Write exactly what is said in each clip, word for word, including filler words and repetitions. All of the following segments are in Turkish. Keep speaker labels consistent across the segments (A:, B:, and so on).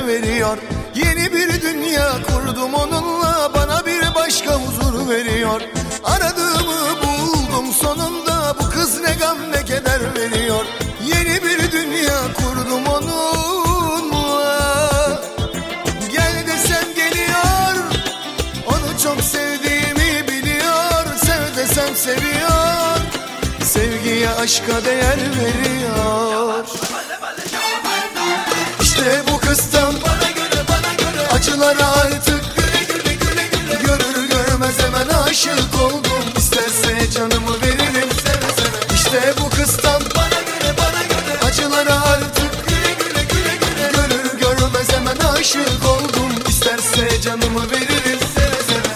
A: veriyor. Yeni bir dünya kurdum onunla, bana bir başka huzur veriyor. Aradığımı buldum sonunda, bu kız ne gam ne keder veriyor. Yeni bir dünya kurdum onunla, gel desem geliyor. Onu çok sevdiğimi biliyor, sev desem seviyor. Sevgiye aşka değer veriyor. İşte bu kızdan bana göre bana göre acılara artık güle güle güle güle. Görür görmez hemen aşık oldum, isterse canımı veririm seve seve. İşte bu kızdan bana göre bana göre acılara artık güle güle güle güle. Görür görmez hemen aşık oldum, isterse canımı veririm seve seve.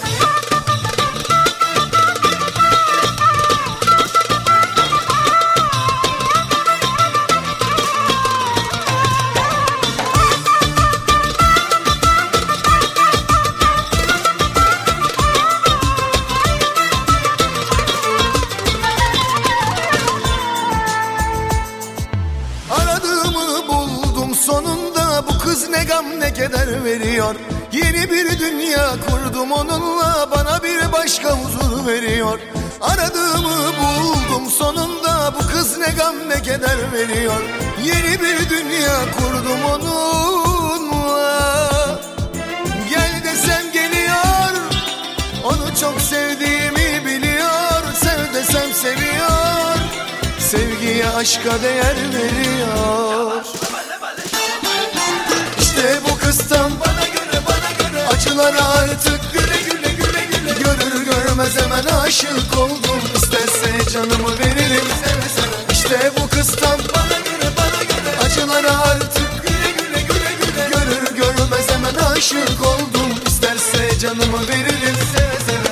A: Aradığımı buldum sonunda, bu kız ne gam ne keder veriyor. Yeni bir dünya kurdum onunla, bana bir başka huzur veriyor. Aradığımı buldum sonunda, bu kız ne gam ne keder veriyor. Yeni bir dünya kurdum onunla, gel desem geliyor. Onu çok sevdiğimi biliyor, sev desem seviyor. Sevgiye aşka değer veriyor. İşte bu kızdan bana göre bana göre acılara artık güle güle güle güle. Görür görmez hemen aşık oldum, isterse canımı veririm seve seve. İşte bu kızdan bana göre bana göre acılara artık güle güle güle güle. Görür görmez hemen aşık oldum, isterse canımı veririm seve seve.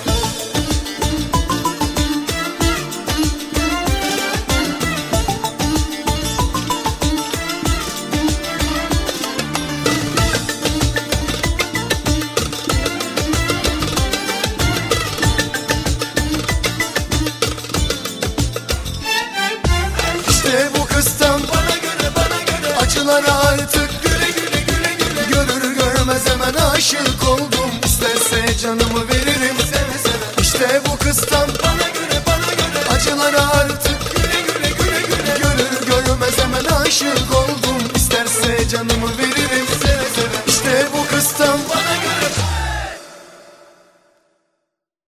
A: İşte bu kızdan bana göre bana göre acılara artık güle güle güle güle. Görür görmez hemen aşık oldum, isterse canımı veririm seve seve. İşte bu kızdan bana göre bana göre acılara artık güle güle güle güle. Görür görmez hemen aşık oldum, isterse canımı veririm.